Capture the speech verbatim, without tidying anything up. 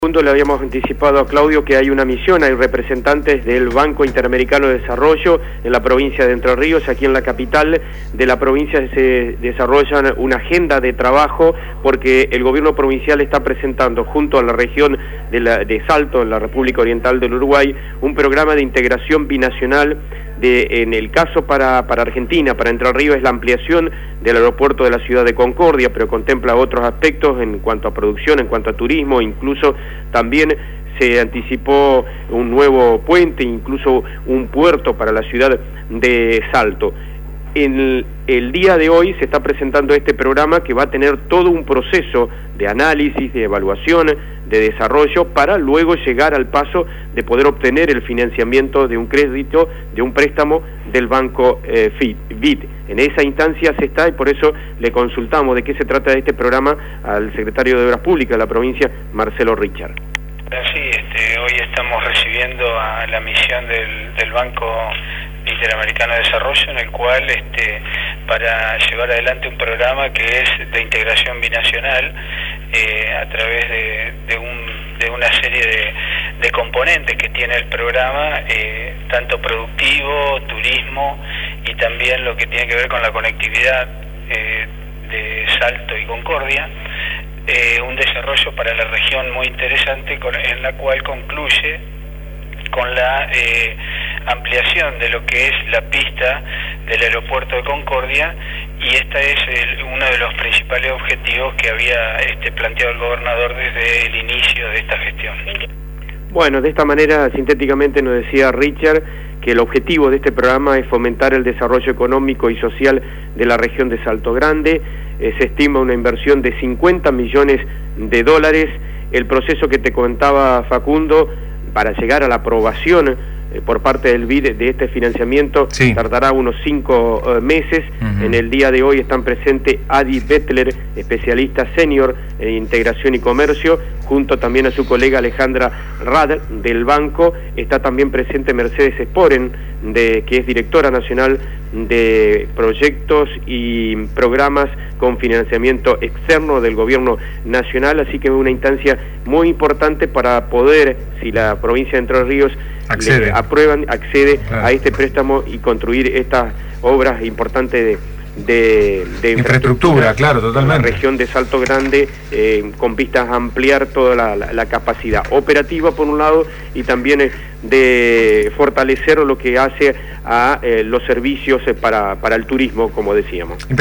Segundo, le habíamos anticipado a Claudio que hay una misión, hay representantes del Banco Interamericano de Desarrollo en la provincia de Entre Ríos. Aquí en la capital de la provincia se desarrollan una agenda de trabajo porque el gobierno provincial está presentando junto a la región de, la, de Salto, en la República Oriental del Uruguay, un programa de integración binacional. De, en el caso para, para Argentina, para Entre Ríos, es la ampliación del aeropuerto de la ciudad de Concordia, pero contempla otros aspectos en cuanto a producción, en cuanto a turismo, incluso también se anticipó un nuevo puente, incluso un puerto para la ciudad de Salto. En el, el día de hoy se está presentando este programa que va a tener todo un proceso de análisis, de evaluación, de desarrollo, para luego llegar al paso de poder obtener el financiamiento de un crédito, de un préstamo del banco eh, B I D. En esa instancia se está y por eso le consultamos de qué se trata de este programa al secretario de Obras Públicas de la provincia, Marcelo Richard. Sí, este, hoy estamos recibiendo a la misión del, del Banco Interamericano de Desarrollo, en el cual este, para llevar adelante un programa que es de integración binacional eh, a través de, de, un, de una serie de, de componentes que tiene el programa, eh, tanto productivo, turismo y también lo que tiene que ver con la conectividad eh, de Salto y Concordia. Eh, un desarrollo para la región muy interesante, con, en la cual concluye con la eh, ampliación de lo que es la pista del aeropuerto de Concordia, y este es el, uno de los principales objetivos que había este, planteado el gobernador desde el inicio de esta gestión. Bueno, de esta manera, sintéticamente nos decía Richard que el objetivo de este programa es fomentar el desarrollo económico y social de la región de Salto Grande. Eh, se estima una inversión de cincuenta millones de dólares. El proceso que te comentaba Facundo, para llegar a la aprobación eh, por parte del B I D de este financiamiento, sí, tardará unos cinco uh, meses. Uh-huh. En el día de hoy están presentes Adi Bettler, especialista senior en integración y comercio, junto también a su colega Alejandra Rad del banco. Está también presente Mercedes Sporen, de, que es directora nacional de proyectos y programas con financiamiento externo del gobierno nacional, así que es una instancia muy importante para poder, si la provincia de Entre Ríos accede, le aprueban, accede claro. a este préstamo y construir estas obras importantes de De, de infraestructura, claro, totalmente. En la región de Salto Grande, eh, con vistas a ampliar toda la, la, la capacidad operativa por un lado, y también eh, de fortalecer lo que hace a eh, los servicios eh, para, para el turismo, como decíamos.